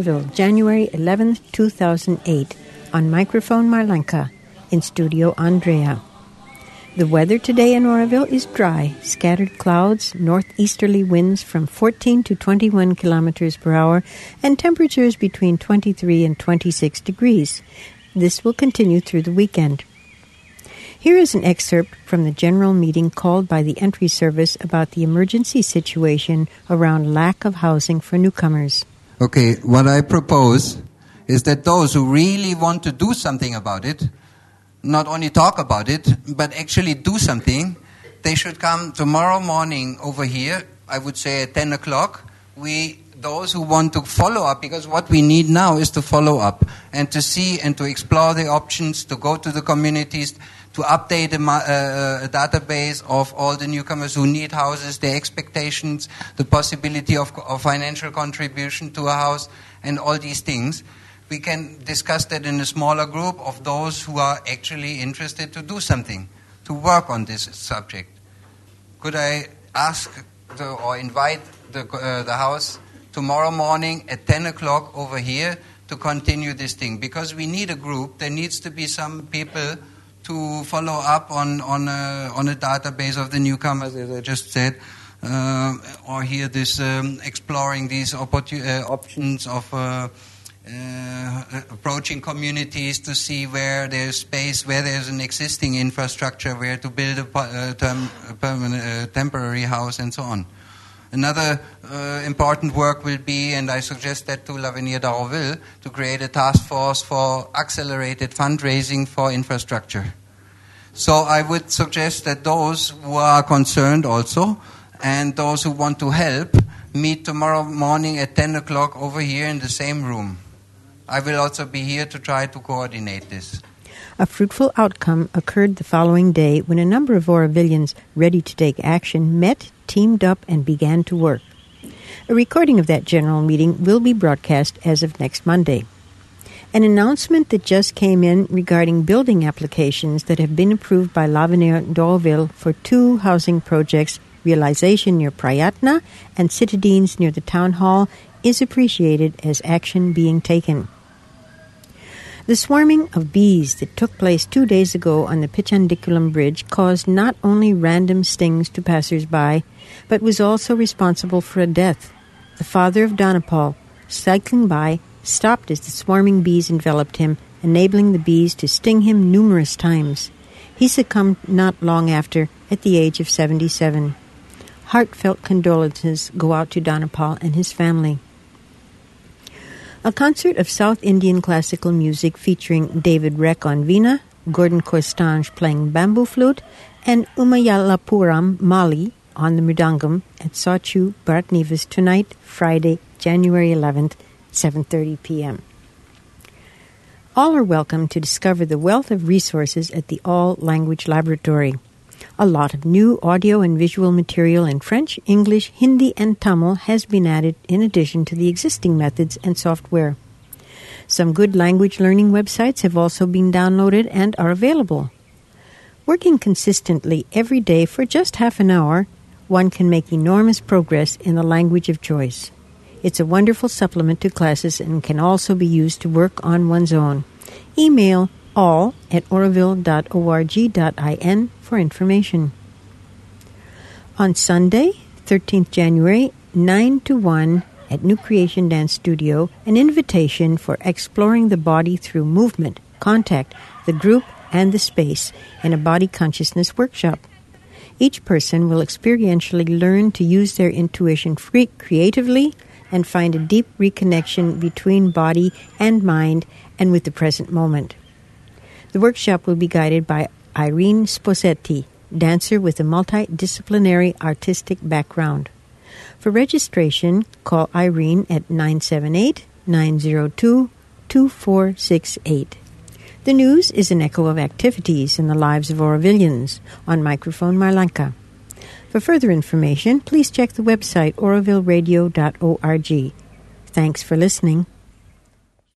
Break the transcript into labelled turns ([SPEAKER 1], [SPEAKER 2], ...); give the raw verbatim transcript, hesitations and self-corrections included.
[SPEAKER 1] Oroville, January eleventh, two thousand eight. On microphone Marlenka. In studio Andrea. The weather today in Oroville is dry. Scattered clouds, northeasterly winds from fourteen to twenty-one kilometers per hour, and temperatures between twenty-three and twenty-six degrees. This will continue through the weekend. Here is an excerpt from the general meeting called by the entry service about the emergency situation around lack of housing for newcomers.
[SPEAKER 2] Okay, what I propose is that those who really want to do something about it, not only talk about it, but actually do something, they should come tomorrow morning over here, I would say at ten o'clock. We, those who want to follow up, because what we need now is to follow up and to see and to explore the options, to go to the communities, to update a, uh, a database of all the newcomers who need houses, their expectations, the possibility of, of financial contribution to a house, and all these things. We can discuss that in a smaller group of those who are actually interested to do something, to work on this subject. Could I ask the, or invite the, uh, the House tomorrow morning at ten o'clock over here to continue this thing? Because we need a group. There needs to be some people to follow up on, on, a, on a database of the newcomers, as I just said, uh, or here this um, exploring these opportun- uh, options of uh, Uh, approaching communities to see where there's space, where there's an existing infrastructure, where to build a, uh, term, a permanent, uh, temporary house, and so on. Another uh, important work will be, and I suggest that to L'Avenir d'Oroville, to create a task force for accelerated fundraising for infrastructure. So I would suggest that those who are concerned also, and those who want to help, meet tomorrow morning at ten o'clock over here in the same room. I will also be here to try to coordinate this.
[SPEAKER 1] A fruitful outcome occurred the following day when a number of Orovillians ready to take action met, teamed up, and began to work. A recording of that general meeting will be broadcast as of next Monday. An announcement that just came in regarding building applications that have been approved by L'Avenir d'Oroville for two housing projects, Realization near Prayatna and Citadines near the Town Hall, is appreciated as action being taken. The swarming of bees that took place two days ago on the Pichandiculum Bridge caused not only random stings to passers-by, but was also responsible for a death. The father of Donapal, cycling by, stopped as the swarming bees enveloped him, enabling the bees to sting him numerous times. He succumbed not long after, at the age of seventy-seven. Heartfelt condolences go out to Donapal and his family. A concert of South Indian classical music featuring David Reck on veena, Gordon Kostange playing bamboo flute, and Umayalapuram Mali on the mridangam at Sachu Bharatnivas tonight, Friday, January eleventh, seven thirty p.m. All are welcome to discover the wealth of resources at the All Language Laboratory. A lot of new audio and visual material in French, English, Hindi, and Tamil has been added in addition to the existing methods and software. Some good language learning websites have also been downloaded and are available. Working consistently every day for just half an hour, one can make enormous progress in the language of choice. It's a wonderful supplement to classes and can also be used to work on one's own. Email all at oroville dot org dot in for information. On Sunday, thirteenth January, nine to one, at New Creation Dance Studio, an invitation for exploring the body through movement, contact, the group, and the space in a body consciousness workshop. Each person will experientially learn to use their intuition free creatively and find a deep reconnection between body and mind and with the present moment. The workshop will be guided by Irene Sposetti, dancer with a multidisciplinary artistic background. For registration, call Irene at nine seven eight, nine zero two, two four six eight. The news is an echo of activities in the lives of Orovillians. On microphone, Marlenka. For further information, please check the website oroville radio dot org. Thanks for listening.